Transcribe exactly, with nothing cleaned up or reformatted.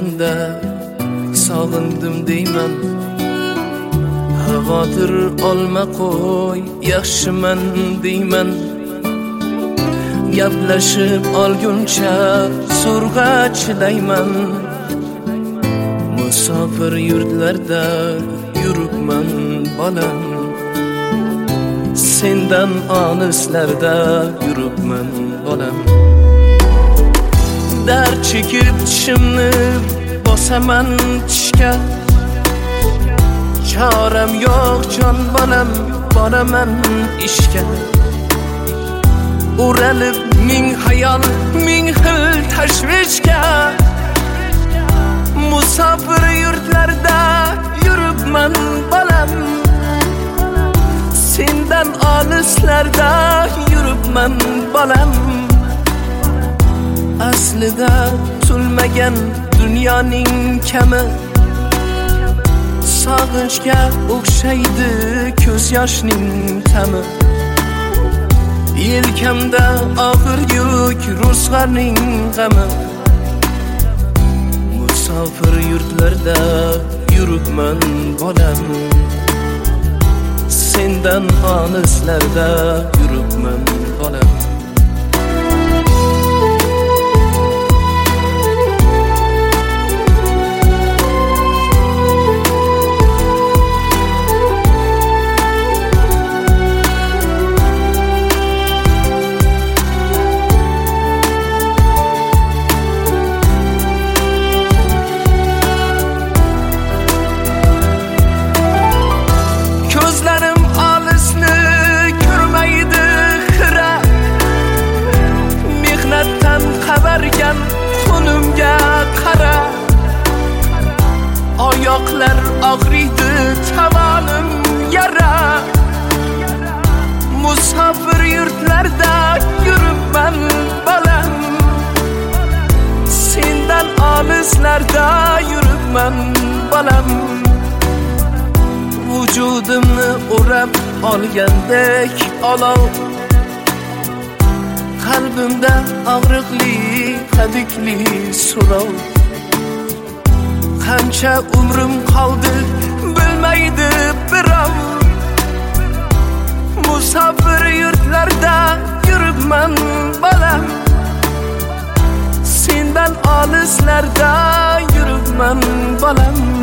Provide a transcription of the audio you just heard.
kelganda sog'indim deyman. Xavotir olma qo'y, yaxshiman deyman. Gaplashib olguncha surg'a chidayman. Musofir yurtlarda yuribman bolam, sendan olislarda yuribman bolam. Dard chekib tishimni bosaman tishga, choram yo'q jon bolam, boraman ishga. Uralib ming hayol, ming xil tashvishga, musofir yurtlarda yuribman bolam, sendan olislarda yuribman bolam. Aslida tulmagan dunyoning kami, sog'inchga o'xshaydi ko'z yoshning ta'mi. Yelkamda og'ir yuk, ro'zg'orning g'ami. Musofir yurtlarda yuribman bolam, sendan olislarda yuribman bolam. Qo'limga qara, oyoqlar og'riydi, tavonim yara. Musofir yurtlarda yuribman bolam, sendan olislarda yuribman bolam. Vujudimni o'rab olgandek olov, qalbimda og'riqli, hadikli so'rov. Qancha umrim qoldi bilmaydi birov, musofir yurtlarda yuribman bolam, sendan olislarda yuribman bolam.